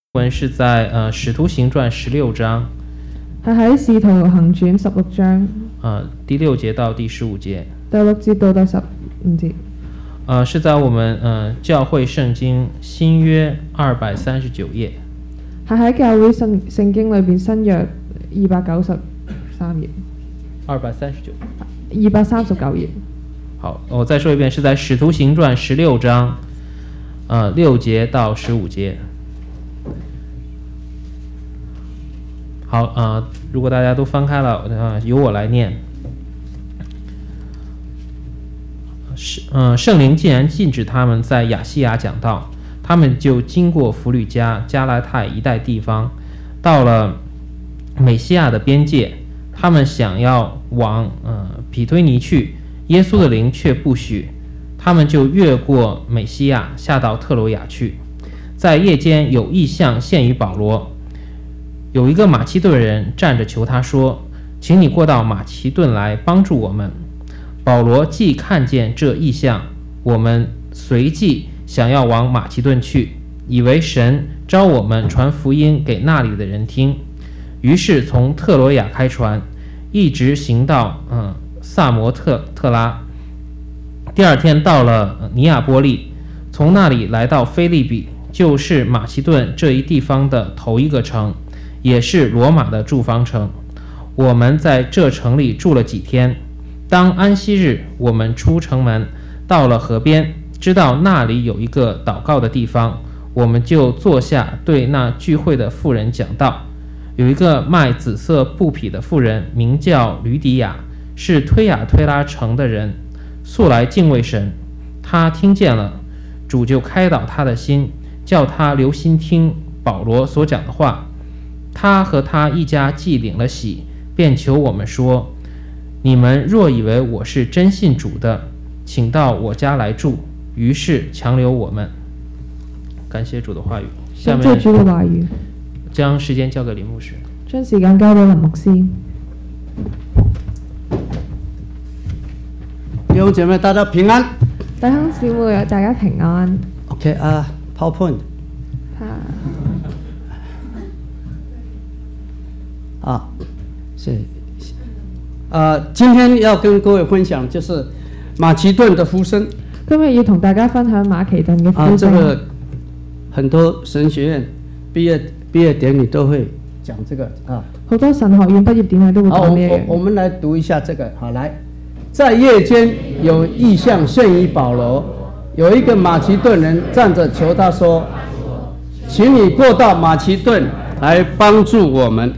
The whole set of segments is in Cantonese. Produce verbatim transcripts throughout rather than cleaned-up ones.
文是在呃《使徒行傳》十六章， 係喺《使徒行傳》十六章， 呃第六節到第十五節。 第六節到第十五節。 呃，是在我們呃教會聖經新約二百三十九頁。 係喺教會聖聖經裏邊新約二百九十三頁。 二百三十九。 二百三十九頁。 好，我再說一遍，是在《使徒行傳》十六章，呃六節到十五節。好，呃，如果大家都翻開了，呃，由我來念。是，呃，聖靈既然禁止他們在亞細亞講道，他們就經過弗呂家、加拉太一帶地方，到了美西亞的邊界，他們想要往呃庇推尼去，耶穌的靈卻不許，他們就越過美西亞，下到特羅亞去。在夜間有異象現於保羅。有一個馬其頓人站着求他說，請你過到馬其頓來幫助我們。保羅既看見這異象，我們隨即想要往馬其頓去，以為神召我們傳福音給那裡的人聽，於是從特羅亞開船，一直行到嗯薩摩特特拉。第二天到了尼亞波利，從那裡來到腓立比，就是馬其頓這一地方的頭一個城，也是羅馬的駐防城。我們在這城裡住了幾天。當安息日，我們出城門，到了河邊，知道那裡有一個禱告的地方，我們就坐下，對那聚會的婦人講道。有一個賣紫色布匹的婦人，名叫呂底亞，是推雅推拉城的人，素來敬畏神。他聽見了，主就開導他的心，叫他留心聽保羅所講的話。他和他一家既領了洗，便求我們說，你們若以為我是真信主的，請到我家來住。於是強留我們。感謝主的話語。下面主的話語。 將時間交給林牧師。 將時間交俾林牧師。 弟兄姐妹，大家平安。 弟兄姊妹，大家平安。 OK 啊、uh, ，PowerPoint。啊，是。呃，今天要跟各位分享就是馬其頓的呼聲。 今日要同大家分享馬其頓嘅呼聲。啊，這個很多神學院畢業畢業典禮都會講這個啊。 好多神學院畢業典禮都會講呢個。 我我們來讀一下這個，好來，在夜間有異象現於保羅，有一個馬其頓人站着求他說，請你過到馬其頓來幫助我們。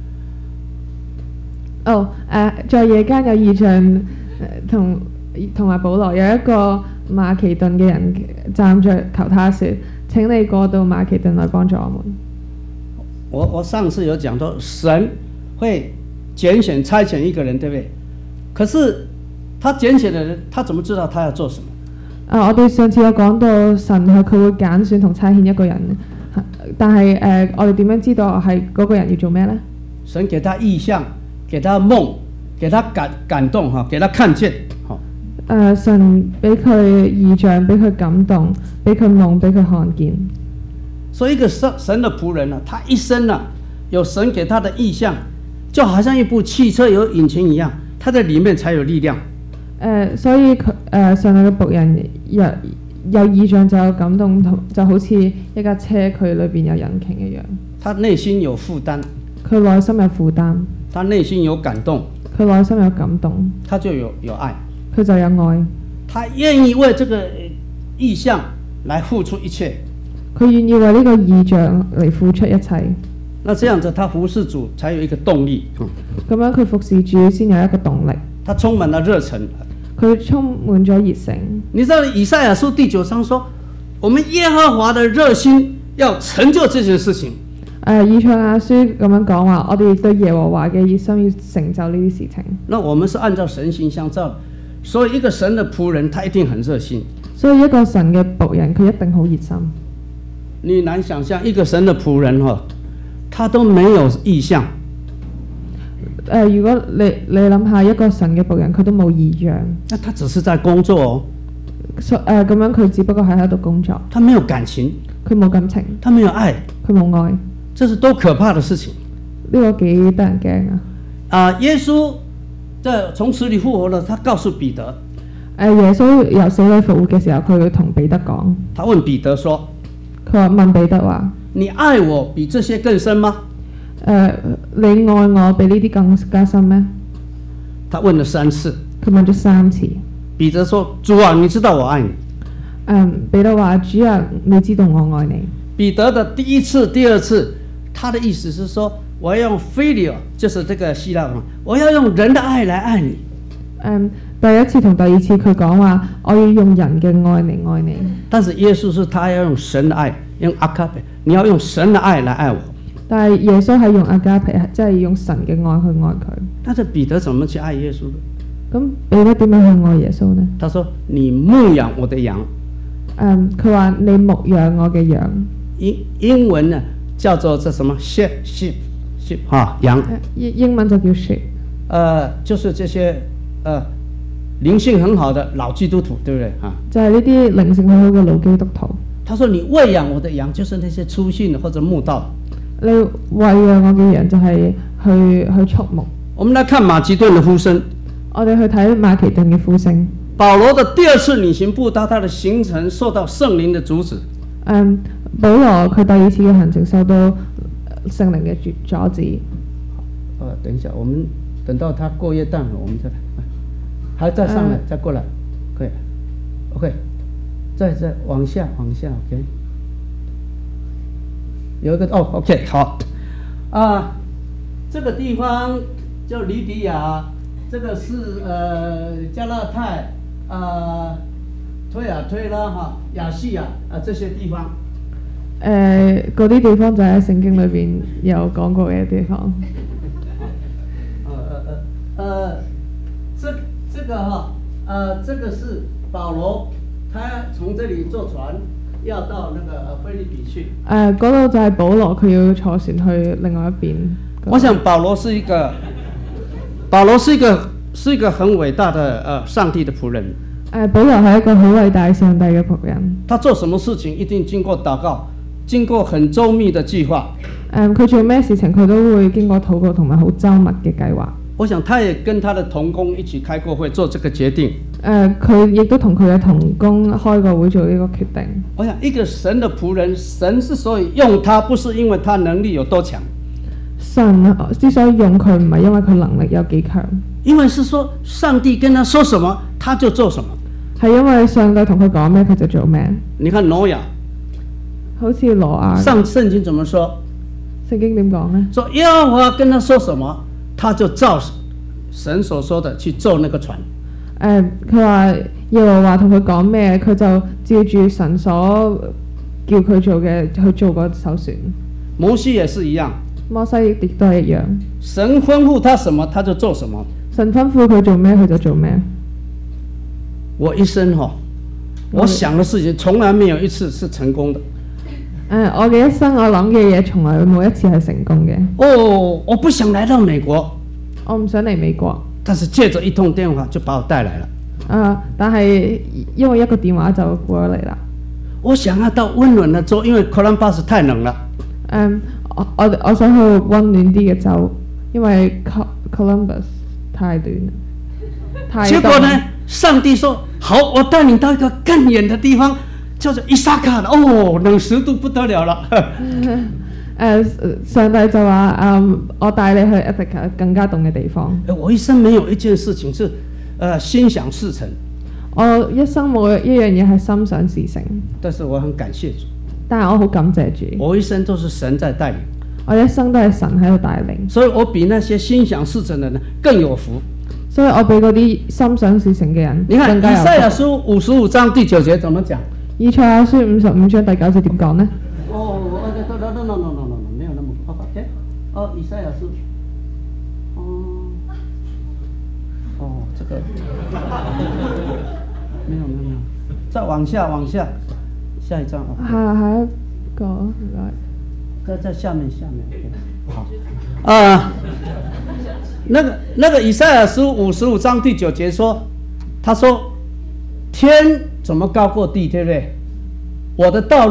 哦，誒，在夜間有異象，誒，同同埋保羅有一個馬其頓嘅人站着求他說：請你過到馬其頓來幫助我們。 我我上次有講到，神會揀選差遣一個人，對不對？可是他揀選的人，他怎麼知道他要做什麼？ 啊，我哋上次有講到神係佢會揀選同差遣一個人，但係誒、呃，我哋點樣知道係嗰個人要做咩呢？ 神給他異象。給他夢，給他感感動哈，給他看見哈。 呃，神俾佢異象，俾佢感動，俾佢夢，俾佢看見。 所以一個神神的僕人呢、啊，他一生呢、啊，有神給他的異象，就好像一部汽車有引擎一樣，他在裡面才有力量。 呃，所以佢誒上帝嘅僕人有有異象就有感動，同就好似一架車佢裏邊有引擎一樣。 他內心有負擔。 佢內心有負擔。 他內心有感動， 佢內心有感動， 他就有有愛， 佢就有愛， 他願意為這個異象來付出一切， 佢願意為呢個異象嚟付出一切。 那這樣子，他服侍主才有一個動力。咁、 嗯、樣佢服侍主先有一個動力。 他充滿了熱忱， 佢充滿咗熱誠。 你知道以賽亞書第九章說，我們耶和華的熱心要成就這件事情。 誒、呃，以賽亞書咁樣講話，我哋對耶和華嘅熱心要成就呢啲事情。 那我們是按照神形相造，所以一個神的僕人，他一定很熱心。 所以一個神嘅僕人，佢一定好熱心。 你難想象一個神的僕人哈，他都沒有異象。誒、 呃，如果你你諗下一個神嘅僕人，佢都冇異象， 那他只是在工作哦。 誒、呃，咁樣佢只不過係喺度工作。 他沒有感情。 佢佢冇感情， 他沒有愛， 佢冇愛， 這是多可怕的事情呢個幾得人驚啊！ 啊！耶穌在從死裏復活了，他告訴彼得， 誒耶穌由死裏復活嘅時候，佢同彼得講， 他問彼得說： 佢話問彼得話： 你愛我比這些更深嗎？ 誒你愛我比呢啲更加深咩？ 他問了三次， 佢問咗三次。 彼得說：主啊，你知道我愛你。 誒彼得話：主啊，你知道我愛你。 彼得的第一次、第二次，他的意思是說，我要用 phileo，就是這個希臘文，我要用人的愛來愛你。 誒第一次同第二次佢講話，我要用人嘅愛嚟愛你。 但是耶穌是他要用神的愛，用 agape，你要用神的愛來愛我。 但係耶穌係用阿加皮，即係用神嘅愛去愛佢。 但是彼得怎麼去愛耶穌呢？ 咁彼得點樣去愛耶穌呢？ 他說：你牧養我的羊。 誒佢話你牧養我嘅羊。 英英文呢叫做這什麼 sheep sheep sheep 哈羊。 英英文就叫 sheep。 呃，就是這些呃靈性很好的老基督徒，對不對啊？ 就係呢啲靈性好好嘅老基督徒。 他說：你餵養我的羊，就是那些初信或者慕道。 你餵養我嘅羊就係去去畜牧。 我們來看馬其頓的呼聲。 我哋去睇馬其頓嘅呼聲。 保羅的第二次旅行布道，他的行程受到聖靈的阻止。 嗯，保羅佢第二次嘅行程受到聖靈嘅阻阻止。 呃，等一下，我們等到他過約旦河，我們再來，還再上來，再過來，可以 ，OK， 再再往下，往下 ，OK。有一個哦 ，OK， 好，啊，這個地方叫黎迪亞，這個是呃加拉太，啊、呃，推亞推啦哈，亞細亞啊這些地方。 誒，嗰啲地方就喺聖經裏邊有講過嘅地方。 呃呃呃呃，這這個哈，呃，這個是保羅，他從這裡坐船。要到那個菲律比去。 誒，嗰度就係保羅，佢要坐船去另外一邊。 我想保羅是一個，保羅是一個是一個很偉大的呃上帝的僕人。 誒，保羅係一個好偉大上帝嘅僕人。 他做什麼事情一定經過禱告，經過很周密的計劃。 誒，佢做咩事情佢都會經過禱告同埋好周密嘅計劃。 我想他也跟他的同工一起開過會做這個決定。 誒，佢亦都同佢嘅同工開過會做呢個決定。 我想一個神的僕人，神之所以用他，不是因為他能力有多強， 神之所以用佢，唔係因為佢能力有幾強， 因為是說上帝跟他說什麼，他就做什麼。 係因為上帝同佢講咩，佢就做咩。 你看挪亞， 好似挪亞， 上聖經怎麼說？ 聖經點講呢？ 說耶和華跟他說什麼，他就照神所說的去做那個船。 誒，佢話耶和華同佢講咩，佢就照住神所叫佢做嘅去做嗰艘船。 摩西也是一樣， 摩西亦都係一樣。 神吩咐他什麼，他就做什麼。 神吩咐佢做咩，佢就做咩。 我一生哈，我想的事情從來沒有一次是成功的。 誒，我嘅一生我諗嘅嘢，從來冇一次係成功嘅。 哦，我不想來到美國， 我唔想嚟美國。 但是借着一通電話就把我帶來了。 啊！但係因為一個電話就過咗嚟啦。 我想要到溫暖的州，因為 Columbus 太冷了。 嗯，我我我想去溫暖啲嘅州，因為 Columbus 太短啦。太結果呢，上帝說：好，我帶你到一個更遠的地方，叫做伊薩卡。哦，冷十度不得了了。 誒，上帝就話：嗯，我帶你去 Africa 更加凍嘅地方。 我一生沒有一件事情是，呃，心想事成。 我一生冇一樣嘢係心想事成。 但是我很感謝主。 但係我好感謝主。 我一生都是神在帶領。 我一生都係神喺度帶領。 所以我比那些心想事成的人更有福。 所以我比嗰啲心想事成嘅人你看更加有福。 以賽亞書五十五章第九節怎麼講？ 以賽亞書五十五章第九節點講呢？ 哦，no no no no no no，沒有那麼 OK。哦，以賽亞書，哦，哦，這個，沒有沒有沒有，再往下往下，下一章。 下下一個唔該。 在在下面下面。好。啊、呃，那個那個以賽亞書五十五章第九節說，他說天怎麼高過地，對不對？我的道路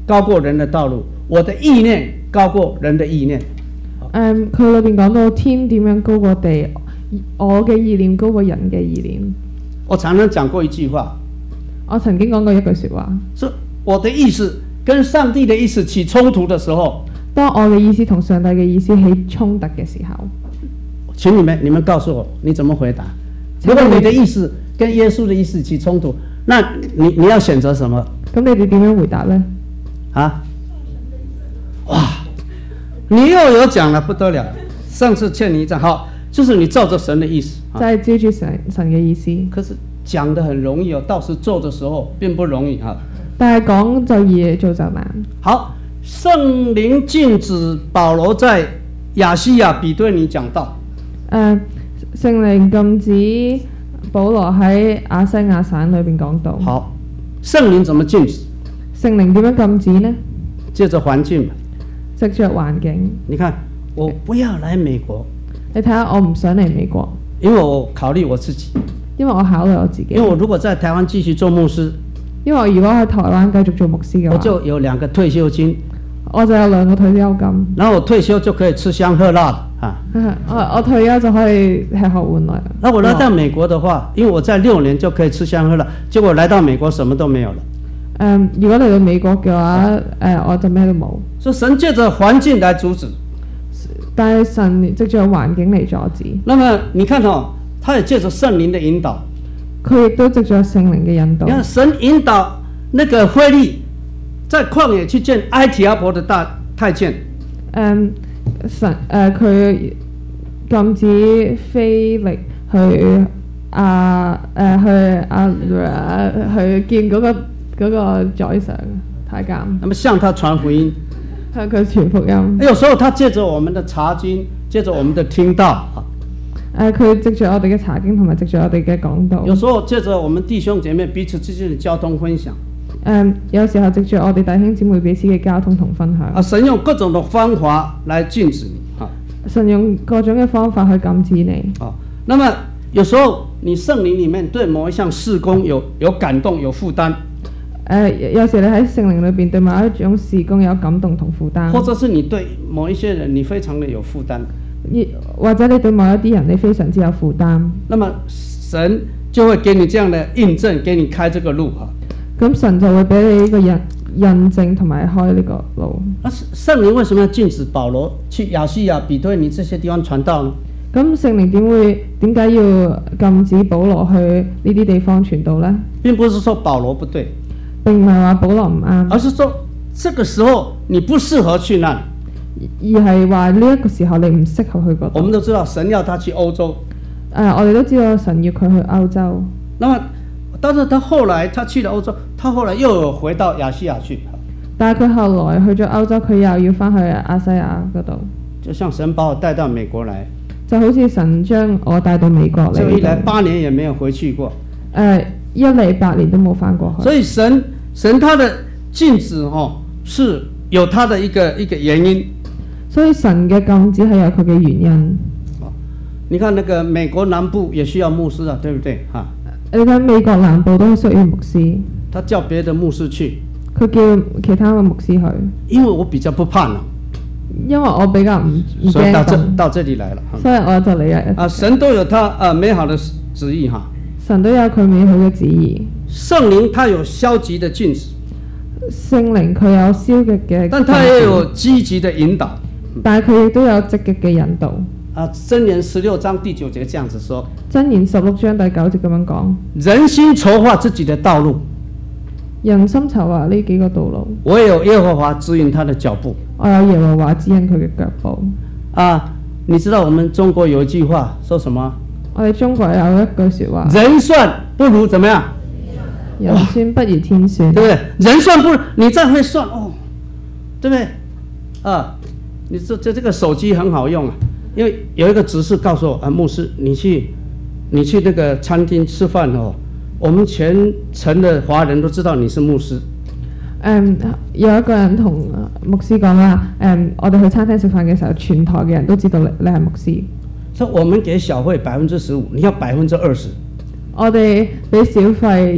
高過人的道路，我的意念高過人的意念。 誒，佢裏邊講到天點樣高過地，我嘅意念高過人嘅意念。 我常常講過一句話， 我曾經講過一句説話， 是我的意思跟上帝的意思起衝突的時候， 當我嘅意思同上帝嘅意思起衝突嘅時候， 請你們你們告訴我你怎麼回答？如果你的意思跟耶穌的意思起衝突，那你你要選擇什麼？ 咁你哋點樣回答呢？ 啊？哇！你又有講了，不得了！上次欠你一張，好，就是你照着神的意思， 就係照住神神嘅意思。 可是講得很容易哦，到時做的時候並不容易哈。 但係講就易，做就難。 好，聖靈禁止保羅在亞西亞比對尼講道。 誒，聖靈禁止保羅喺亞西亞省裏邊講道。 好，聖靈怎麼禁止？ 聖靈點樣禁止呢？ 借着環境嘛。 藉着環境。 你看，我不要來美國。 你睇下，我唔想嚟美國， 因為我考慮我自己。 因為我考慮我自己。 因為我如果在台灣繼續做牧師， 因為我如果喺台灣繼續做牧師嘅話， 我就有兩個退休金。 我就有兩個退休金。 然後我退休就可以吃香喝辣啊！ 我我退休就可以吃喝玩樂。 那我來到美國的話，因為我在六年就可以吃香喝辣，結果來到美國什麼都沒有了。 誒、嗯，如果嚟到美國嘅話，誒、呃，我就咩都冇。 所以神借着環境來阻止， 但係神藉着環境嚟阻止。 那麼你看哦，他也借着聖靈的引導， 佢亦都藉着聖靈嘅引導。 你看神引導那個腓利在曠野去見埃提阿伯的大太監。 誒神誒佢禁止腓力去啊誒、呃、去啊去見嗰、那個。嗰個宰相太監， 那麼向他傳福音， 向佢傳福音。 有時候他借着我們的查經，借着我們的聽道， 誒佢藉着我哋嘅查經同埋藉着我哋嘅講道。 有時候借着我們弟兄姐妹彼此之間的交通分享。 誒有時候藉着我哋弟兄姊妹彼此嘅交通同分享。 啊，神用各種的方法來禁止你，啊， 神用各種嘅方法去禁止你。 啊，那麼有時候你聖靈裡面對某一項事工有有感動有負擔。 誒、呃、有時你喺聖靈裏邊對某一種事工有感動同負擔， 或者是你對某一些人你非常的有負擔， 或者你對某一啲人你非常之有負擔， 那麼神就會給你這樣的印證，給你開這個路哈。 咁神就會俾你呢個印印證同埋開呢個路。 那聖靈為什麼要禁止保羅去亞西亞、比推尼這些地方傳道呢？ 咁聖靈點會點解要禁止保羅去呢啲地方傳道呢？ 並不是說保羅不對。 並唔係話保羅唔啱， 而是說這個時候你不適合去那裡， 而係話呢一個時候你唔適合去嗰度。 我們都知道神要他去歐洲， 誒、呃，我哋都知道神要佢去歐洲。 那麼，但是他後來他去了歐洲，他後來又有回到亞西亞去。 但係佢後來去咗歐洲，佢又要翻去亞西亞嗰度。 就像神把我帶到美國來， 就好似神將我帶到美國嚟。 就一來八年也沒有回去過。誒、 呃，一嚟八年都冇翻過去。 所以神。神他的禁止哦，是有他的一個一個原因。 所以神嘅禁止係有佢嘅原因。 你看那個美國南部也需要牧師啊，對不對？哈。 你睇美國南部都需要牧師。 他叫別的牧師去。 佢叫其他嘅牧師去。 因為我比較不怕冷。 因為我比較唔唔驚凍。 所以到這到這裡來了。 所以我就嚟啊。 啊，神都有他啊美好的旨意哈。 神都有佢美好嘅旨意。 聖靈他有消極的禁止， 聖靈佢有消極嘅， 但他也有積極的引導。 但係佢亦都有積極嘅引導。 啊，箴言十六章第九節這樣子說。 箴言十六章第九節咁樣講。 人心籌劃自己的道路， 人心籌劃呢幾個道路。 唯有耶和華指引他的腳步。 我有耶和華指引佢嘅腳步。 啊，你知道我們中國有一句話說什麼？ 我哋中國有一句說話， 人算不如怎麼樣？ 人算不如天算， 對不對？人算不如你再會算哦，對不對？啊，你這這這個手機很好用啊，因為有一個執事告訴我啊，牧師，你去你去那個餐廳吃飯哦，我們全城的華人都知道你是牧師。 誒、um, 有一個人同牧師講啦，誒、um, 我哋去餐廳食飯嘅時候，全台嘅人都知道你你係牧師。 所以我們給小費百分之十五，你要百分之二十。 我哋俾小費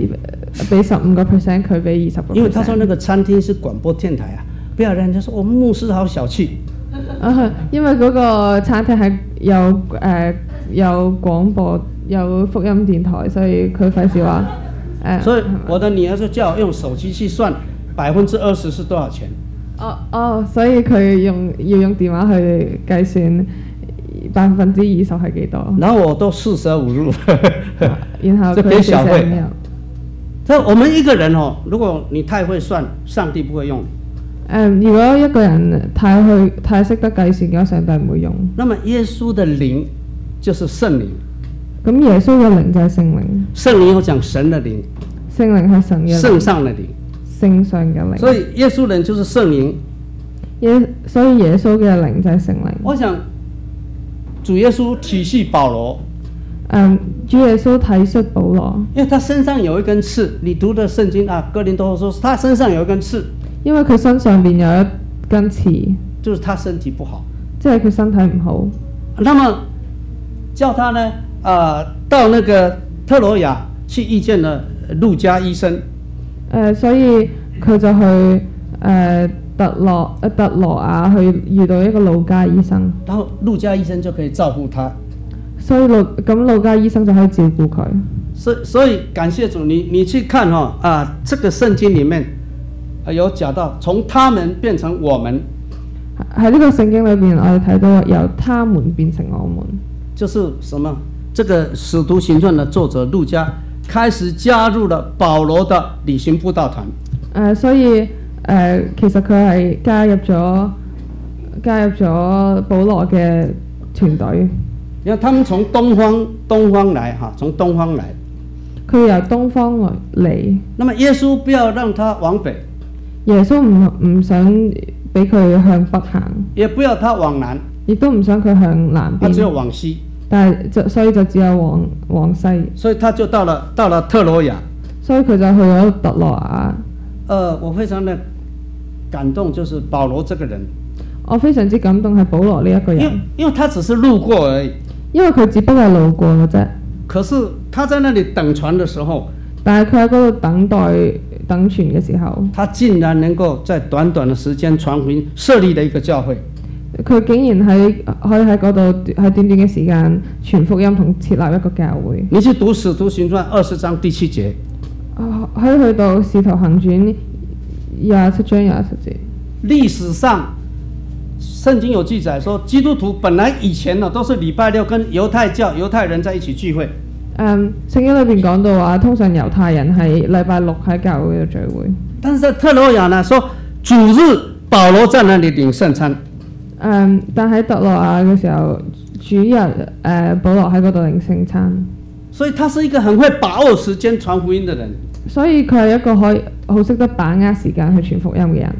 俾十五個 percent， 佢俾二十個 percent。 因為他說那個餐廳是廣播電台啊，不要讓人家說我們牧師好小氣。 啊，因為嗰個餐廳係有誒、呃、有廣播有福音電台，所以佢費事話誒。 所以我的女兒就叫我用手機去算百分之二十是多少錢。 哦哦，所以佢用要用電話去計算百分之二十係幾多？ 然後我都四捨五入， 然後就給小費。所以我們一個人哦，如果你太會算，上帝不會用。 誒，如果一個人太去太識得計算嘅話，上帝唔會用。 那麼耶穌的靈就是聖靈。 咁耶穌嘅靈就係聖靈。 聖靈有講神的靈。 聖靈係神嘅靈。 聖上的靈。 聖上嘅靈。 所以耶穌靈就是聖靈。 耶，所以耶穌嘅靈就係聖靈。 我想主耶穌體恤保羅。 嗯，主耶穌體恤保羅， 因為他身上有一根刺。你讀的聖經啊，哥林多後書，他身上有一根刺。 因為佢身上邊有一根刺， 就是他身體不好， 即係佢身體唔好。 那麼叫他呢，呃，到那個特羅亞去遇見了路加醫生。 呃、所以佢就去誒、呃、特羅誒特羅亞去遇到一個路加醫生， 然後路加醫生就可以照顧他。 所以路咁路加醫生就可以照顧佢。 所所以感謝主，你你去看哈、哦、啊，這個聖經裡面。有講到從他們變成我們， 喺呢個聖經裏邊，我哋睇到由他們變成我們， 就是什麼？這個使徒行傳的作者路加開始加入了保羅的旅行佈道團。誒、 呃，所以誒、呃，其實佢係加入咗加入咗保羅嘅團隊。 因為他們從東方東方來哈，從東方來， 佢由東方來嚟。那麼耶穌不要讓他往北。 耶穌唔唔想俾佢向北行， 也不要他往南， 亦都唔想佢向南邊， 他只有往西。 但係就所以就只有往往西， 所以他就到了到了特羅亞， 所以佢就去咗特羅亞。 呃，我非常的感動，就是保羅這個人， 我非常之感動係保羅呢一個人， 因因為他只是路過而已， 因為佢只不過係路過嘅啫。 可是他在那裡等船的時候， 但係佢喺嗰度等待等船嘅時候， 他竟然能夠在短短的時間傳福音，設立了一個教會。 佢竟然喺可以喺嗰度喺短短嘅時間傳福音同設立一個教會。 你去讀《使徒行傳》二十章第七節， 可以去到《使徒行傳》廿七章廿七節。 歷史上聖經有記載說，基督徒本來以前呢都是禮拜六跟猶太教猶太人在一起聚會。 嗯，聖經裏邊講到話，通常猶太人係禮拜六喺教會度聚會。 但是在特羅亞呢，說主日保羅在那裡領聖餐。 嗯，但喺特羅亞嘅時候，主日誒、呃、保羅喺嗰度領聖餐。 所以他是一個很會把握時間傳福音的人。 所以佢係一個可以好識得把握時間去傳福音嘅人。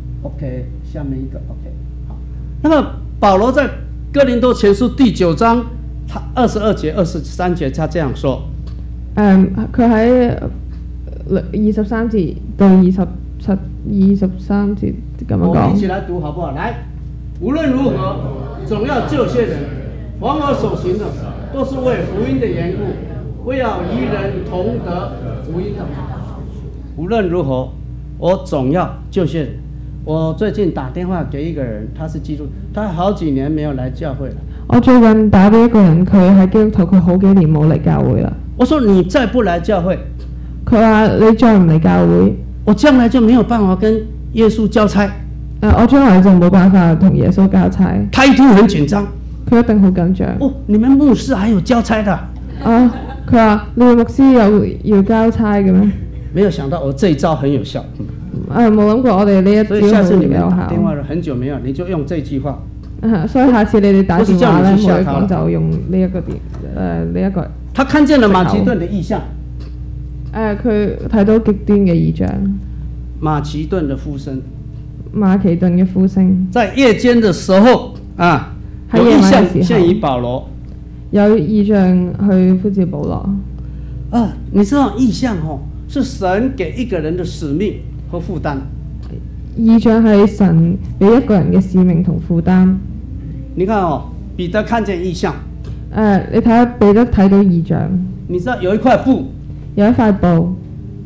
OK，下面一個 OK， 好。那麼保羅在哥林多前書第九章。他二十二節、二十三節，他這樣說。 嗯，佢喺二十三節到二十七、二十三節咁樣講。 我們一起來讀好不好？來，無論如何，總要救些人。凡我所行的，都是為福音的緣故，為要與人同得福音的。無論如何，我總要救些人。我最近打電話給一個人，他是基督徒，他好幾年沒有來教會了。 我最近打俾一個人，佢係基督徒，佢好幾年冇嚟教會啦。 我說你再不來教會， 佢話你再唔嚟教會， 我將來就沒有辦法跟耶穌交差。 誒，我將來就冇辦法同耶穌交差。 他一定很緊張， 佢一定好緊張。 哦，你們牧師還有交差的？ 啊，佢話你們牧師有要交差嘅咩？ 沒有想到我這一招很有效。 誒，冇諗過我哋呢一招好有效。 所以下次你們打電話了很久沒有，你就用這句話。 啊、所以下次你哋打電話咧，冇講就用呢一個電誒呢一個。 他看見了馬其頓的異象。 誒，佢睇到極端嘅異象。 馬其頓的呼聲。 馬其頓嘅呼聲。 在夜間的時候啊，有異象獻與保羅。 有異象去呼召保羅。 啊，你知道異象哦，是神給一個人的使命和負擔。 異象係神俾一個人嘅使命同負擔。 你看哦，彼得看見異象。 誒，你睇下彼得睇到異象。 你知道有一塊布， 有一塊布，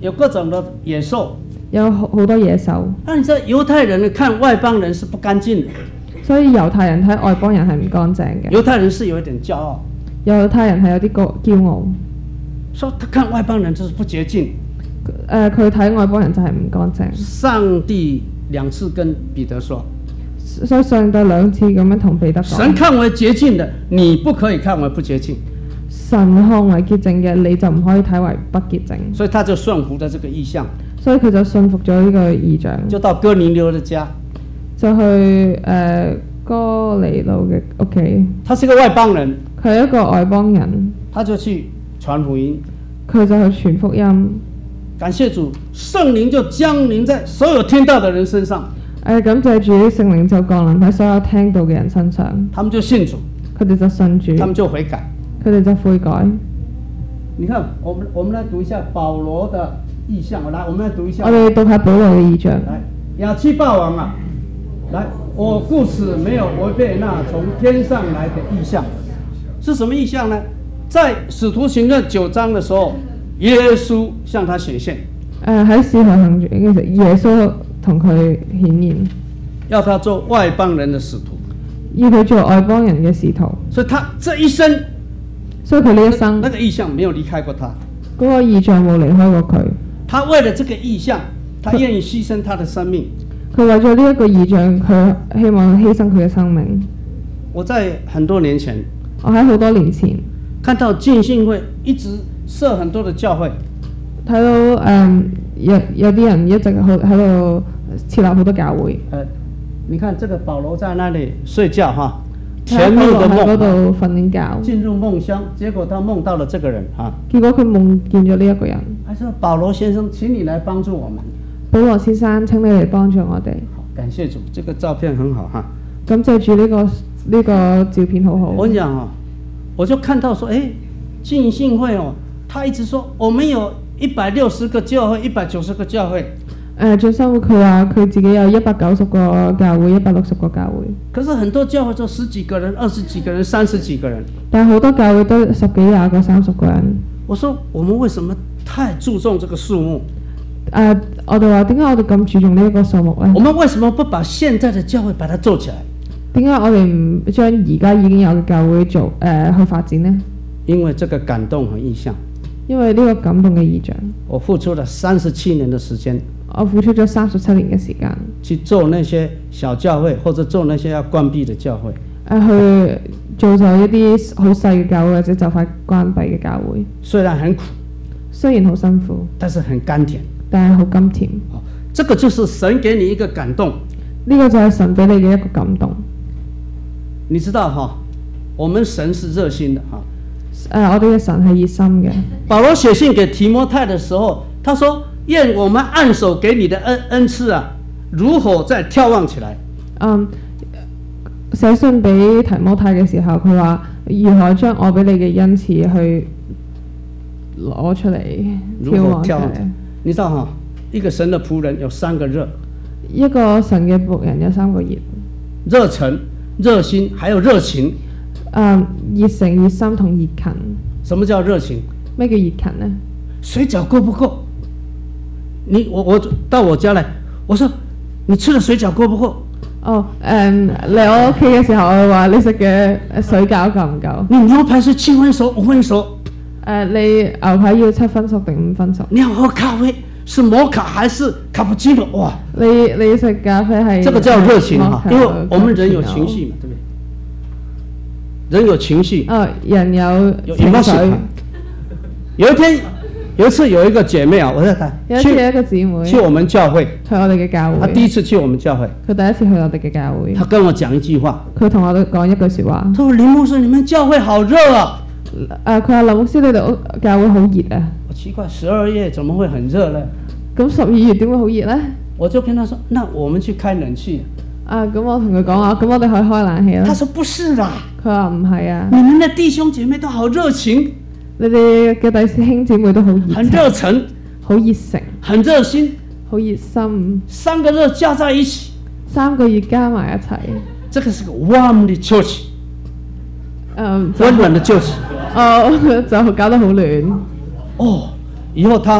有各种的野獸， 有好好多野獸， 那你知道猶太人看外邦人是不乾淨的， 所以猶太人睇外邦人係唔乾淨嘅。 猶太人是有一點驕傲， 猶太人係有啲個驕傲， 說他看外邦人就是不潔淨。 誒佢睇外邦人就係唔乾淨。 上帝兩次跟彼得說， 所以上帝兩次咁樣同彼得講， 神看為潔淨的，你不可以看為不潔淨。 神看為潔淨嘅，你就唔可以睇為不潔淨。 所以他就順服咗這個意象， 所以佢就信服咗呢個異象， 就到哥尼流的家， 就去誒、呃、哥尼流嘅屋企。 他是個外邦人， 佢係一個外邦人， 他就去傳福音。 佢就去傳福音。 感謝主，聖靈就降臨在所有聽到的人身上。 誒、呃、感謝主，聖靈就降臨喺所有聽到嘅人身上。 他們就信主， 佢哋就信主， 他們就悔改。 佢哋就悔改。 你看，我們我們來讀一下保羅的意象。來，我們來讀一下。 我哋讀下保羅嘅異象。 來，亞基霸王啊，來，我故此沒有違背那從天上來的意象。是什麼意象呢？在使徒行傳九章的時候，耶穌向他顯現。 誒喺使徒行傳嘅時候，耶穌同佢顯現， 要他做外邦人的使徒， 要佢做外邦人嘅使徒。 所以他這一生， 所以佢呢一生那個意象沒有離開過他。 嗰個異象冇離開過佢。 他為了這個意象，他願意犧牲他的生命。 佢為咗呢一個異象，佢希望犧牲佢嘅生命。 我在很多年前， 我喺好多年前看到浸信會一直設很多的教會， 睇到誒、嗯、有有啲人一直喺喺度設立好多教會。 呃，你看這個保羅在那裡睡覺哈，甜蜜的喺嗰夢， 度瞓緊覺， 進入夢鄉，結果他夢到了這個人哈， 結果佢夢見咗呢一個人。 他說：保羅先生，請你來幫助我們。 保羅先生，請你嚟幫助我哋。 好，感謝主，這個照片很好哈。 感謝住呢個呢個照片好好。 我講哈，我就看到說，誒，浸信會哦，他一直說我們有一百六十個教會，一百九十個教會。 誒進修會佢話佢自己有一百九十個教會，一百六十個教會。 可是很多教會就十幾個人、二十幾個人、三十幾個人。 但係好多教會都十幾廿個、三十個人。 我說我們為什麼太注重這個數目？ 誒、呃，我哋話點解我哋咁注重呢一個數目呢？ 我們為什麼不把現在的教會把它做起來？ 點解我哋唔將而家已經有嘅教會做誒、呃、去發展呢？ 因為這個感動和意象。 因為呢個感動嘅異象。 我付出了三十七年的時間。 我付出咗三十七年嘅時間， 去做那些小教會，或者做那些要關閉的教會。誒、 呃，去做就一啲好細嘅教會，或者就快關閉嘅教會。 雖然很苦， 雖然好辛苦， 但是很甘甜。 但係好甘甜。 好，這個就是神給你一個感動。 呢個就係神俾你嘅一個感動。 你知道哈，我們神是熱心的哈。 誒、呃，我哋嘅神係熱心嘅。 保羅寫信給提摩太的時候，他說：願我們按手給你的恩恩賜啊，如火再眺望起來。 嗯，寫信俾提摩太嘅時候，佢話如何將我俾你嘅恩賜去攞出嚟眺望出嚟。 你知道哈，一個神的僕人有三個熱， 一個神嘅僕人有三個熱： 熱忱、熱心，還有熱情。 嗯，熱誠、熱心同熱勤。 什麼叫熱情？ 咩叫熱勤呢？ 水餃夠不夠？你我我到我家來，我說你吃的水餃夠不夠？ 哦，誒嚟我屋企嘅時候，我話你食嘅水餃夠唔夠？ 你牛排是七分熟五分熟？誒、 呃，你牛排要七分熟定五分熟？ 你要喝咖啡是摩卡還是卡布奇諾？哇！ 你你食咖啡係？ 這個叫熱情哈，因為我們人有情緒嘛，對不對？人有情緒。 哦，人有情緒。 有一天。有一次有一個姐妹啊，我在談， 有一次有一個姊妹去我們教會， 去我哋嘅教會。 她第一次去我們教會， 佢第一次去我哋嘅教會。 她跟我講一句話， 佢同我哋講一句説話。 佢話林牧師，你們教會好熱啊！ 誒，佢話林牧師，你哋教會好熱啊！ 我奇怪，十二月怎麼會很熱呢？ 咁十二月點會好熱呢？ 我就跟他說，那我們去開冷氣。 啊，咁我同佢講話，咁我哋可以開冷氣啦。 他說不是啦， 佢話唔係啊。 你們的弟兄姐妹都好熱情。 你哋嘅弟兄姊妹都好熱， 很熱忱， 好熱誠， 很熱心， 好熱心， 三個熱加在一起， 三個熱加埋一齊。 這個是個 warm 的 church， 嗯， 溫暖的 church。 哦，就搞得好暖。 哦，以後他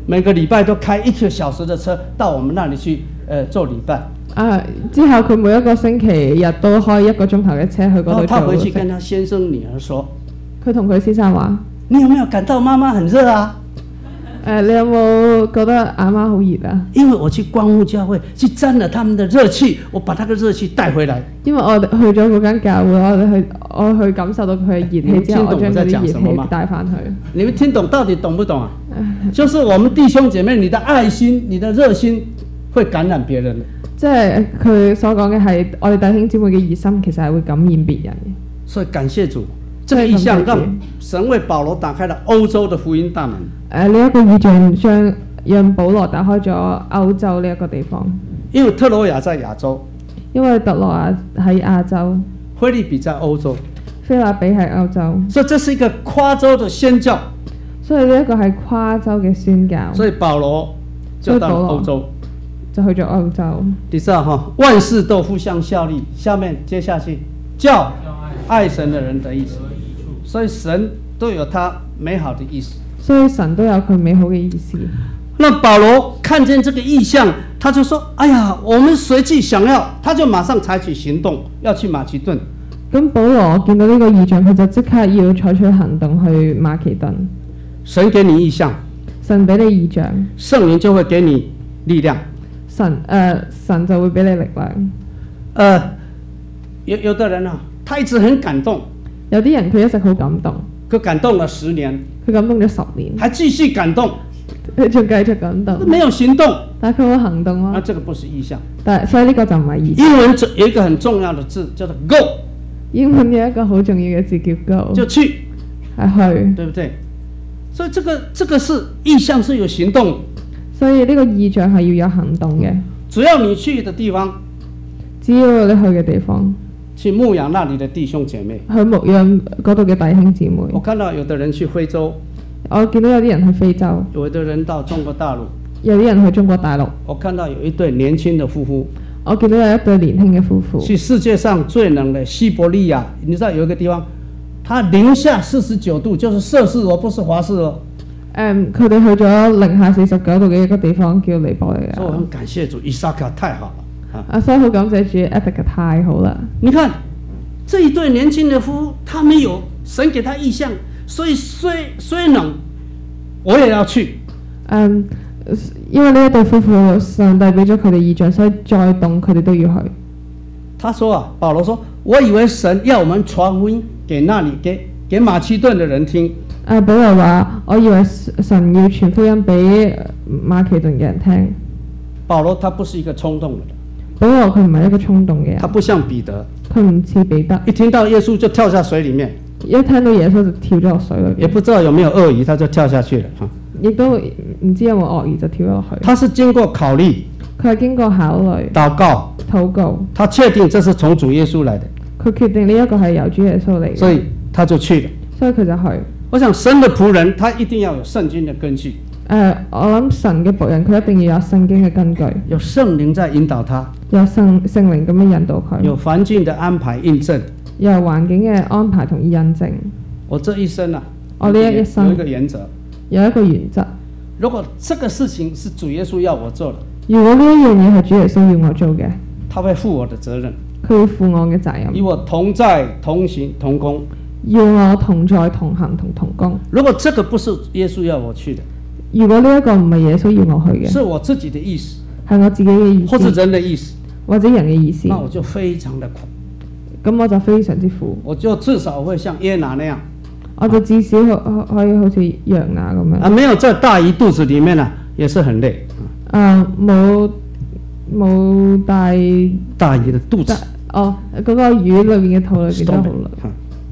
每个禮拜都開一個小時的車到我們那裡去，呃，做禮拜。 啊！之後佢每一個星期日都開一個鐘頭嘅車去嗰度做。 他回去跟他先生女兒說： 佢同佢先生話： 你有沒有感到媽媽很熱啊？ 誒、呃，你有冇覺得阿媽好熱啊？ 因為我去光復教會，去沾了他們的熱氣，我把那個熱氣帶回來。 因為我哋去咗嗰間教會，我哋去我去感受到佢嘅熱氣之後，我將嗰啲熱氣帶翻去。 你們聽懂到底懂不懂啊？就是我們弟兄姐妹，你的愛心、你的熱心會感染別人。 即係佢所講嘅係，我哋弟兄姊妹嘅熱心其實係會感染別人嘅。 所以感謝主，這個異象讓神為保羅打開了歐洲的福音大門。 誒呢一個異象將讓保羅打開咗歐洲呢一個地方。 因為特羅亞在亞洲， 因為特羅亞喺亞洲， 腓立比在歐洲， 腓立比喺歐洲， 所以這是一個跨洲的宣教。 所以呢一個係跨洲嘅宣教。 所以保羅就到了歐洲。 就去咗歐洲。 第三哈，萬事都互相效力。下面接下去，叫愛神的人的意思。所以神都有他美好的意思。 所以神都有佢美好嘅意思。 那保羅看見這個異象，他就說：哎呀，我們隨即想要，他就馬上採取行動，要去馬其頓。 咁保羅見到呢個異象，佢就即刻要採取行動去馬其頓。 神給你異象， 神俾你異象， 聖靈就會給你力量。 神誒、呃、神就會俾你力量。 呃，有有的人啊，他一直很感動。 有啲人佢一直好感動， 佢感動了十年， 佢感動咗十年， 還繼續感動， 佢仲繼續感動， 沒有行動， 但係佢冇行動咯。 那這個不是異象。 但所以呢個就唔係異象。 英文有一個很重要的字叫做 go， 英文有一個好重要嘅字叫 go， 就去， 係去， 對不對？所以這個這個是異象是有行動。 所以呢個異象係要有行動嘅。 只要你去的地方， 只要你去嘅地方， 去牧養那裡的弟兄姐妹， 去牧養嗰度嘅弟兄姊妹。 我看到有的人去非洲， 我見到有啲人去非洲， 有的人到中國大陸， 有啲人去中國大陸。 我看到有一對年輕的夫婦， 我見到有一對年輕嘅夫婦去世界上最冷的西伯利亞，你知道有一個地方，它零下四十九度，就是攝氏哦，不是華氏哦。 誒，佢哋去咗零下四十九度嘅一個地方叫尼泊利亞。 所以我很感謝主，伊撒卡太好了啊！所以好感謝主 ，Epic 太好啦。 你看這一對年輕的夫婦，他們有神給他異象，所以雖雖冷，我也要去。 嗯，因為呢一對夫婦上帝俾咗佢哋異象，所以再凍佢哋都要去。 他說啊，保羅說，我以為神要我們傳福音給那裡給給馬其頓的人聽。 誒，保羅話：我以為神要傳福音俾馬其頓嘅人聽。 保羅他不是一個衝動的人。 保羅佢唔係一個衝動嘅人。 他不像彼得。 佢唔似彼得。 一聽到耶穌就跳下水裡面。 一聽到耶穌就跳咗落水裏邊。 也不知道有沒有鱷魚，他就跳下去了哈。 亦都唔知有冇鱷魚就跳咗落去。 他是經過考慮。 佢係經過考慮。 禱告。 禱告。 他確定這是從主耶穌來的。 佢決定呢一個係由主耶穌嚟嘅。 所以他就去了。 所以佢就去。 我想神的僕人，他一定要有聖經的根據。 誒、呃，我諗神嘅僕人，佢一定要有聖經嘅根據。 有聖靈在引導他。 有聖聖靈咁樣引導佢。有環境的安排印證。 有環境嘅安排同印證。 我這一生啊， 我呢一生有一個原則。 有一個原則。 如果這個事情是主耶穌要我做的， 如果呢一樣嘢係主耶穌要我做嘅， 他會負我的責任。 佢會負我嘅責任。與我同在、同行、同工。 要我同在、同行同同工。 如果這個不是耶穌要我去的， 如果呢一個唔係耶穌要我去嘅， 是我自己的意思， 係我自己嘅意思， 或者人的意思， 或者人嘅意思， 那我就非常的苦。 咁我就非常之苦。 我就至少會像約拿那樣， 我就至少可可以好似約拿咁樣。 啊，沒有在大魚肚子裡面啊，也是很累。 啊，冇冇大大魚的肚子。 哦，嗰、那個魚裏面嘅肚裏邊都好累。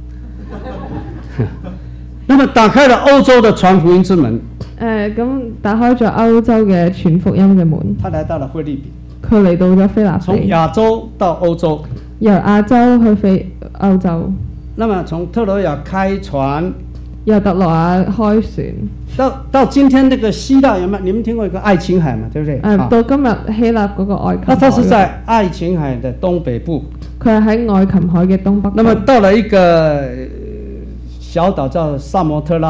那麼打開了歐洲的傳福音之門。誒、 呃，咁打開咗歐洲嘅傳福音嘅門。 他來到了腓立比。 佢嚟到咗腓立比。 從亞洲到歐洲。 由亞洲去非歐洲。 那麼從特羅亞開船。 由特羅亞開船。 到到今天那個希臘有沒有？你們聽過一個愛琴海嘛？對不對？誒、 呃，到今日希臘嗰個愛琴海。 那它是在愛琴海的東北部。 佢係喺愛琴海嘅東北部。 那麼到了一個小島叫薩摩特拉。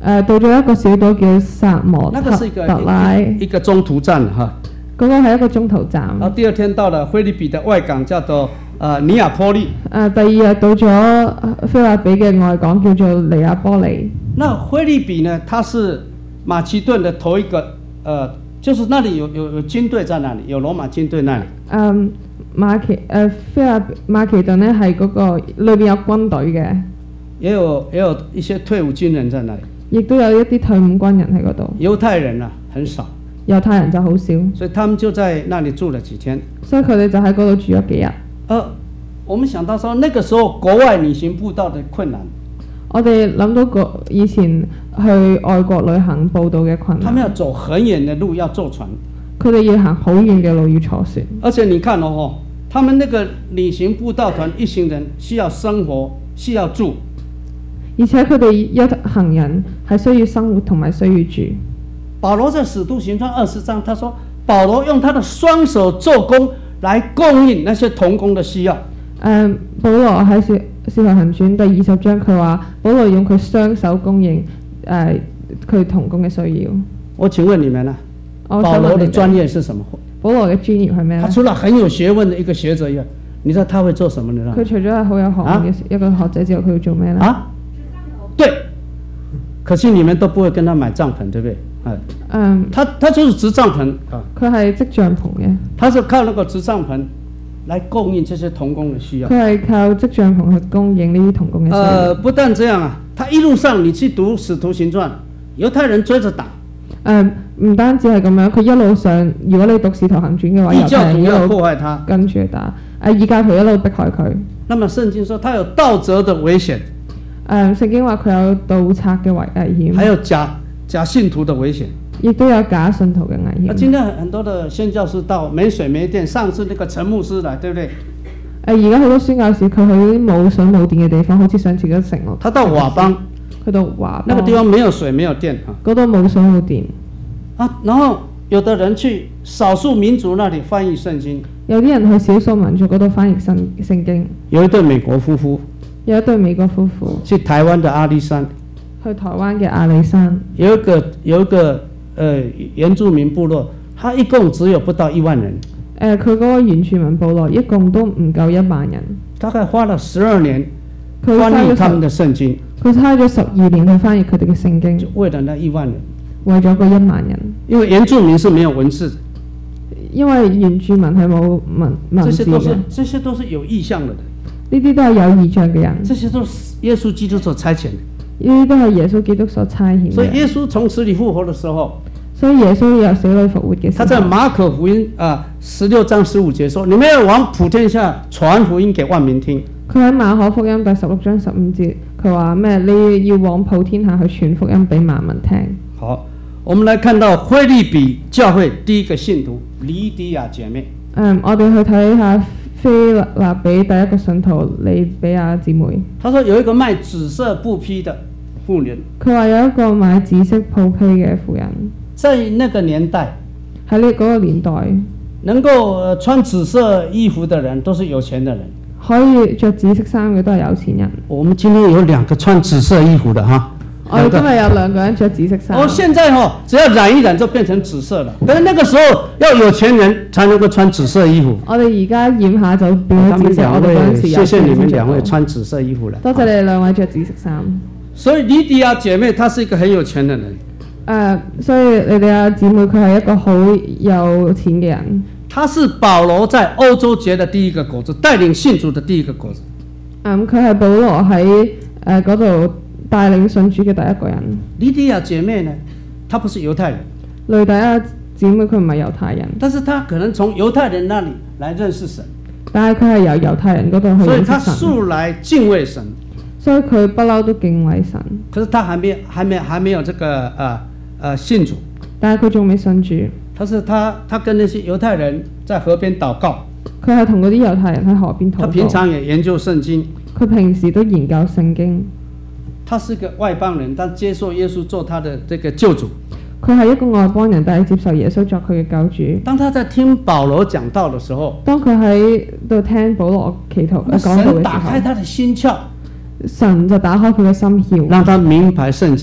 誒到咗一個小島叫薩摩那個是一個特拉， 一一個中途站哈。 嗰個係一個中途站。 然後第二天到了菲律比的外港，叫做呃尼亞波利。 誒第二日到咗菲律比嘅外港叫做尼亞波利。 那菲律比呢，它是馬其頓的頭一個，呃，就是那裡有有有軍隊在那裡，有羅馬軍隊那裡。 誒馬其誒菲律馬其頓咧係嗰個裏邊有軍隊嘅， 也有也有一些退伍軍人在那裡。 亦都有一啲退伍軍人喺嗰度。 猶太人啊，很少。 猶太人就好少， 所以他們就在那裡住了幾天。 所以佢哋就喺嗰度住咗幾日。 呃，我們想到說，那個時候國外旅行佈道的困難。 我哋諗到個以前去外國旅行報道嘅困難。 他們要走很遠的路，要坐船。 佢哋要行好遠嘅路，要坐船。 而且你看哦，他們那個旅行佈道團一行人需要生活，需要住。 而且佢哋一行人係需要生活同埋需要住。 保羅在使徒行傳二十章，他說保羅用他的雙手做工來供應那些同工的需要。 誒，保羅喺《使使徒行傳》第二十章，佢話保羅用佢雙手供應誒佢同工嘅需要。 我請問你們呢？保羅的專業是什麼？ 保羅嘅專業係咩咧？ 他除了很有學問的一個學者以外，你知道他會做什麼呢？ 佢除咗係好有學問嘅一個學者之後，佢要做咩咧？ 啊，對。可惜你們都不會跟他買帳篷，對不對？哎， 嗯， 他他就是織帳篷啊。 佢係織帳篷嘅。 他是靠那個織帳篷來供應這些同工的需要。 佢係靠織帳篷去供應呢啲同工嘅需要。 呃，不但這樣啊，他一路上你去讀《使徒行傳》，猶太人追着打。 誒，唔單止係咁樣，佢一路上，如果你讀《使徒行傳》嘅話， 異教徒要破壞他， 跟住打。誒，異教徒一路迫害佢。 那麼聖經說他有盜賊的危險。 誒，聖經話佢有盜賊嘅危危險。 還有假假信徒的危險。亦都有假信徒嘅危險。 啊，今天很多的宣教士到沒水沒電，上次那個陳牧師來，對不對？ 誒，而家好多宣教士佢去啲冇水冇電嘅地方，好似上次嗰城咯。 他到瓦邦， 去到瓦邦， 那個地方沒有水沒有電啊。 嗰度冇水冇電。 啊，然後有的人去少數民族那裡翻譯聖經。 有啲人去少數民族嗰度翻譯聖聖經。 有一對美國夫婦。 有一對美國夫婦。 去台灣的阿里山。 去台灣嘅阿里山。 有一個有一個。呃，原住民部落，他一共只有不到一萬人。 誒，佢嗰個原住民部落一共都唔夠一萬人。 大概花了十二年翻譯他們的聖經。 佢花咗十二年去翻譯佢哋嘅聖經。 就為了那一萬人。 為咗嗰一萬人。 因為原住民是沒有文字。 因為原住民係冇文文字嘅。這些都是這些都是有意向的人。 呢啲都係有意象嘅人。 這些都是耶穌基督所差遣的。 呢啲都係耶穌基督所差遣嘅。 所以耶穌從死裡復活的時候， 所以耶穌由死裡復活嘅時候， 他在馬可福音啊十六章十五節說：你們要往普天下傳福音給萬民聽。 佢喺馬可福音第十六章十五節，佢話咩？你要往普天下去傳福音俾萬民聽。 好，我們來看到腓立比教會第一個信徒黎迪亞姐妹。 嗯，我哋去睇下腓立比第一個信徒黎比亞姊妹。 他說有一個賣紫色布匹的婦人。 佢話有一個買紫色布匹嘅婦人。 在那個年代， 喺呢嗰個年代， 能夠穿紫色衣服的人都是有錢的人。 可以着紫色衫嘅都係有錢人。 我們今天有兩個穿紫色衣服的哈。 我哋今日有兩個人着紫色衫。 哦，現在哦，只要染一染就變成紫色了。可是那個時候要有錢人才能夠穿紫色衣服。 我哋而家染下就變咗紫色。我哋嗰陣時有。 謝謝你們兩位穿紫色衣服了。 多謝你哋兩位着紫色衫。 所以黎迪亞姐妹她是一個很有錢的人。 誒、uh, 所以你哋阿姊妹佢係一個好有錢嘅人。 他是保羅在歐洲結的第一個果子，帶領信主的第一個果子。 嗯，佢係保羅喺誒嗰度帶領信主嘅第一個人。 黎迪亞姐妹呢，她不是猶太人。 黎迪亞姊妹佢唔係猶太人， 但是她可能從猶太人那裡來認識神。 但係佢係由猶太人嗰度去認識神。 所以她素來敬畏神。 所以佢不嬲都敬畏神。 可是她還沒、還沒、還沒有這個呃呃信主。 但係佢仲未信主。 他是他，他跟那些猶太人在河邊禱告。 佢係同嗰啲猶太人喺河邊禱告。 他平常也研究聖經。 佢平時都研究聖經。 他是個外邦人，但接受耶穌做他的這個救主。 佢係一個外邦人，但係接受耶穌作佢嘅救主。 當他在聽保羅講道的時候， 當佢喺度聽保羅祈禱講道嘅時候， 神打開他的心竅， 神就打開佢嘅心竅， 讓他明白聖經。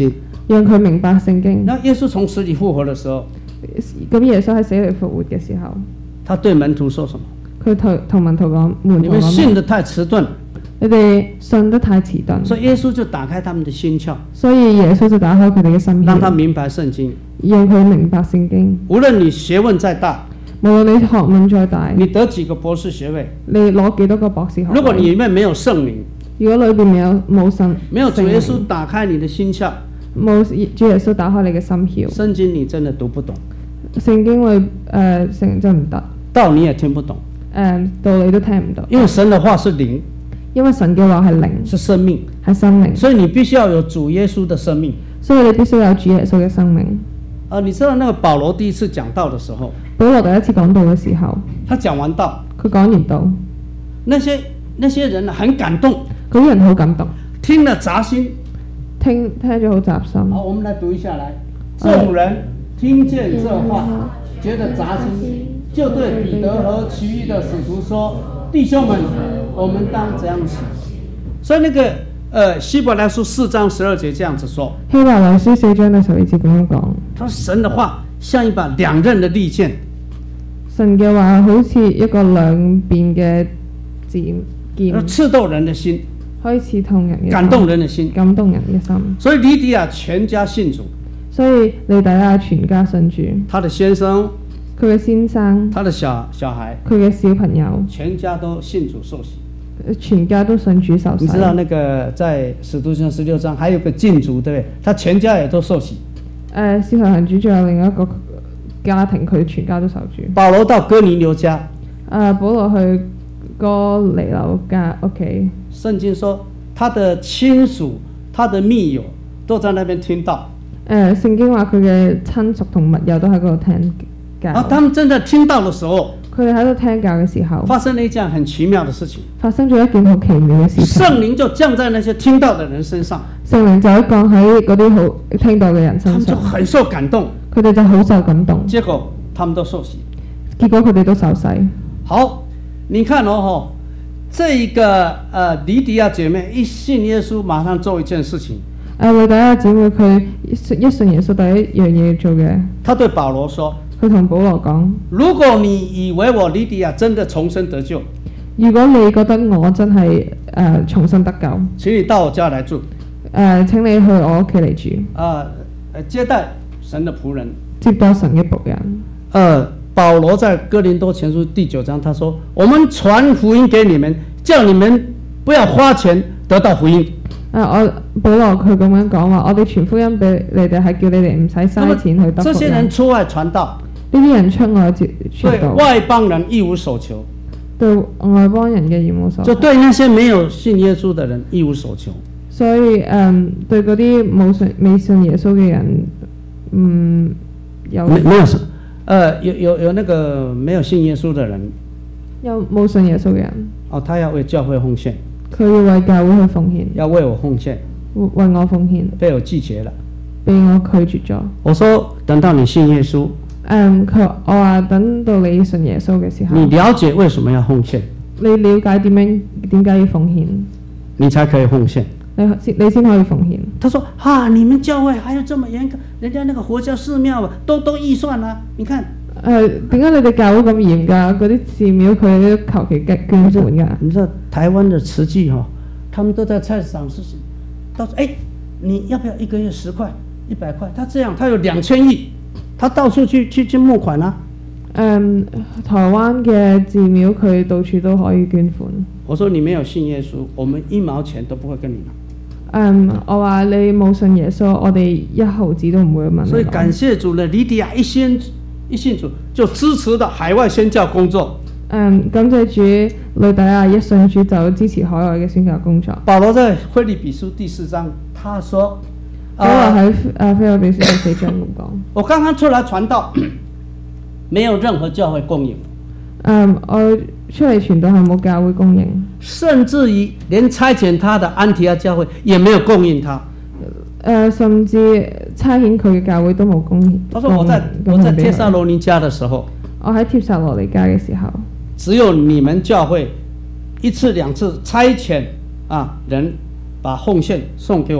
讓佢明白聖經。 那耶穌從死裡復活的時候， 咁耶穌喺死裡復活嘅時候， 他對門徒說什麼？ 佢同同門徒講：門你徒講咩？ 們信得太遲鈍， 你哋信得太遲鈍。 所以耶穌就打開他們的心竅， 所以耶穌就打開佢哋嘅心竅， 讓他明白聖經。 讓佢明白聖經。 無論你學問再大， 無論你學問再大， 你得幾個博士學位， 你攞幾多個博士學位， 如果你裡面沒有聖靈， 如果裏邊沒有冇神， 沒有主耶穌打開你的心竅， 冇主耶穌打開你嘅心竅， 聖經你真的讀不懂， 聖經裏誒成真唔得， 道你也聽不懂， 誒道理都聽唔到， 因為神的話是靈， 因為神嘅話係靈， 是生命， 係生命， 所以你必須要有主耶穌的生命。 所以你必須有主耶穌嘅生命。 啊，你知道那個保羅第一次講道的時候， 保羅第一次講道嘅時候， 他講完道， 佢講完道， 那些那些人很感動， 嗰啲人好感動， 聽了扎心。 聽聽咗好扎心。 好，我們來讀一下來。眾人聽見這話，覺得扎心，就對彼得和其餘的使徒說：弟兄們，我們當這樣行。所以那個呃希伯來書四章十二節這樣子說。 希伯來書四章嘅十二節咁樣講。 他說神的話像一把兩刃的利劍。 神嘅話好似一個兩邊嘅劍，劍刺透人的心， 可以刺痛人嘅心， 感動人的心， 感動人嘅心。 所以利底亞全家信主。 所以利底亞全家信主。 他的先生， 佢嘅先生， 他的小小孩， 佢嘅小朋友， 全家都信主受洗。 全家都信主受洗。 你知道那個在使徒行傳十六章還有個禁足，對不對？他全家也都受洗。 誒，使徒行傳仲有另一個家庭，佢全家都受主。 保羅到哥尼流家。 誒，保羅去哥尼流家屋企。 聖經說，他的親屬、他的密友都在那邊聽到。 誒，聖經話佢嘅親屬同密友都喺嗰度聽教。 啊，他們真的聽到的時候， 佢哋喺度聽教嘅時候， 發生了一件很奇妙的事情。 發生咗一件好奇妙嘅事情。 聖靈就降在那些聽到的人身上。 聖靈就喺降喺嗰啲好聽到嘅人身上。 他們就很受感動。 佢哋就好受感動。 結果他們都受洗。 結果佢哋都受洗。好， 你看哦，這一個呃利底亞姐妹一信耶穌，馬上做一件事情。 誒，利底亞姊妹佢一信耶穌第一樣嘢做嘅。他對保羅說。 佢同保羅講： 如果你以為我利底亞真的重生得救， 如果你覺得我真係誒、呃、重生得救， 請你到我家來住。誒、 呃，請你去我屋企嚟住。 啊、呃，接待神的僕人。 接待神嘅僕人。誒、 呃，保羅在哥林多前書第九章，他說：我們傳福音給你們，叫你們不要花錢得到福音。誒、呃，我保羅佢咁樣講話，我哋傳福音俾你哋，係叫你哋唔使嘥錢去得福音。這些人出外傳道。呢啲人出外接傳道，對外邦人一無所求，對外邦人嘅一無所求，就對那些沒有信耶穌的人一無所求。所以誒、嗯，對嗰啲冇信未信耶穌嘅人，嗯，有沒沒有什，呃，有有有那個沒有信耶穌的人，有冇信耶穌嘅人，哦，他要為教會奉獻，佢要為教會去奉獻，要為我奉獻，為我奉獻，被我拒絕了，被我拒絕咗。我說等到你信耶穌。誒，佢我話等到你信耶穌嘅時候，你了解為什麼要奉獻？你了解點樣點解要奉獻？你才可以奉獻。你先你先可以奉獻。他說：啊，你們教會還有這麼嚴格？人家那個佛教寺廟啊，都都預算啦。你看，誒點解你哋教會咁嚴㗎？嗰啲寺廟佢哋都求其捐捐款㗎。你知道台灣的慈濟哈，他們都在菜市場是，到時誒，你要不要一個月十塊、一百塊？他這樣，他有兩千億。他到處去去去募款啦、啊。嗯，台灣嘅寺廟佢到處都可以捐款。我說你沒有信耶穌，我們一毛錢都不會跟你拿。嗯，我話你冇信耶穌，我哋一毫子都唔會問你。所以感謝主呢，利底亞一信一信主就支持到海外宣教工作。嗯，感謝主，利底亞一信主就支持海外嘅宣教工作。保羅在腓立比書第四章，他說。我話喺誒腓立比書第四章咁講。我剛剛出來傳道，沒有任何教會供應。嗯，我出嚟傳道係冇教會供應。甚至於連差遣他的安提亞教會也沒有供應他。誒、呃，甚至差遣佢嘅教會都冇供應。他說：我在我在帖撒羅尼迦的時候，我喺帖撒羅尼迦嘅時候，只有你們教會一次兩次差遣啊人把奉獻送給我們。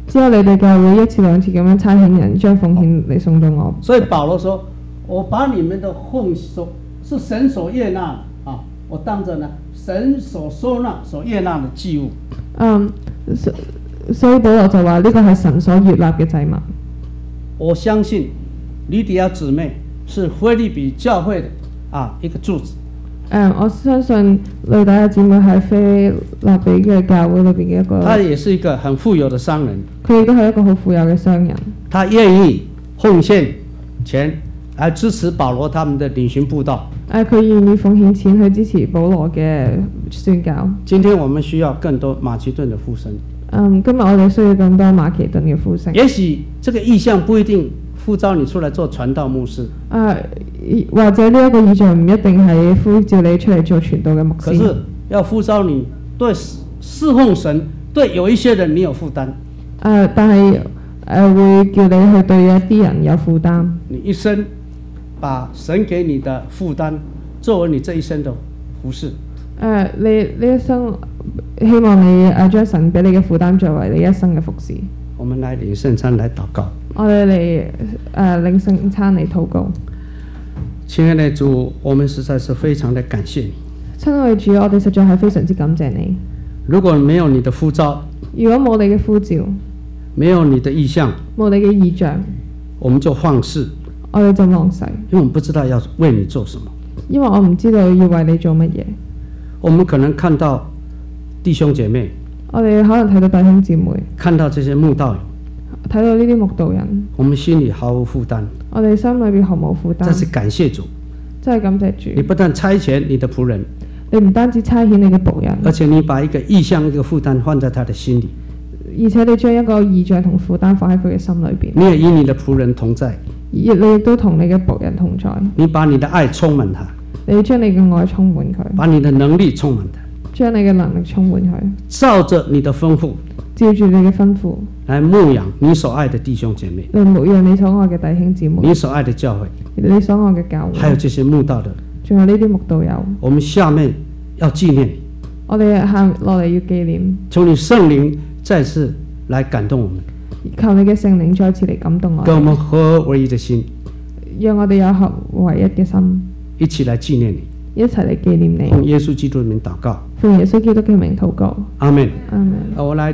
之後你哋教會一次兩次咁樣差遣人將奉獻嚟送到我。 所以保羅說：“我把你們的奉所是神所悅納的啊，我當着呢神所收納、所悅納的祭物。” 嗯，所所以保羅就話呢個係神所悅納嘅祭物。 我相信呂底亞姊妹是腓立比教會的啊一個柱子。 誒、嗯，我相信呂底亞姊妹係腓立比嘅教會裏邊嘅一個。 他也是一個很富有的商人。 佢亦都係一個好富有嘅商人。 他願意奉獻錢來支持保羅他們的旅行佈道。 誒，佢願意奉獻錢去支持保羅嘅宣教。 今天我們需要更多馬其頓的呼聲。 嗯，今日我哋需要更多馬其頓嘅呼聲。 也許這個意向不一定呼召你出來做傳道牧師。 誒，或者呢一個意象唔一定係呼召你出嚟做傳道嘅牧師。 可是要呼召你對侍奉神，對有一些人你有負擔。 誒，但係誒會叫你去對一啲人有負擔。 你一生把神給你的負擔作為你這一生的服事。 誒，你呢一生希望你誒將神俾你嘅負擔作為你一生嘅服事。 我們來領聖餐來禱告。 我哋嚟誒領聖餐嚟禱告。 親愛的主，我們實在是非常的感謝你。 親愛的主，我哋實在係非常之感謝你。 如果沒有你的呼召， 如果冇你嘅呼召， 沒有你的意向， 冇你嘅意象， 我們就放肆。 我哋就忘世， 因為我們不知道要為你做什麼。 因為我唔知道要為你做乜嘢。 我們可能看到弟兄姐妹， 我哋可能睇到弟兄姊妹， 看到這些慕道友， 睇到呢啲牧道人， 我們心裡毫無負擔。 我哋心裏邊毫無負擔。 這是感謝主， 真係感謝主。 你不但差遣你的僕人， 你唔單止差遣你嘅僕人， 而且你把一個意向、一個負擔放在他的心裡， 而且你將一個意象同負擔放喺佢嘅心裏邊。 你也與你的僕人同在， 而你亦都同你嘅僕人同在。 你把你的愛充滿他， 你將你嘅愛充滿佢， 把你的能力充滿他， 將你嘅能力充滿佢， 照着你的吩咐， 照住你嘅吩咐， 來牧養你所愛的弟兄姐妹， 嚟牧養你所愛嘅弟兄姊妹， 你所愛的教會， 你所愛嘅教會， 還有這些慕道的， 仲有呢啲牧道友。 我們下面要紀念你， 我哋下落嚟要紀念， 求你聖靈再次來感動我們， 求你嘅聖靈再次嚟感動我給我哋， 們合為一的心， 讓我哋有合為一嘅心， 一起來紀念你， 一齊嚟紀念你。 奉耶穌基督的名禱告， 奉耶穌基督嘅名禱告。 阿門。 阿門。 啊，我來